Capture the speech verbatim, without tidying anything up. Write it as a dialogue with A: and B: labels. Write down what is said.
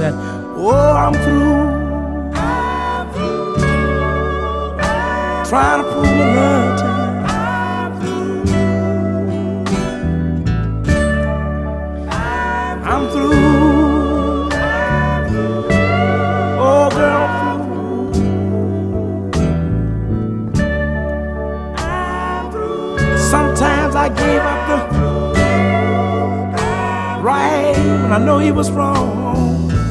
A: said, oh, I'm through trying to prove my love to you. I'm through. Oh, girl, I'm through. Sometimes I gave up the right when I know he was wrong.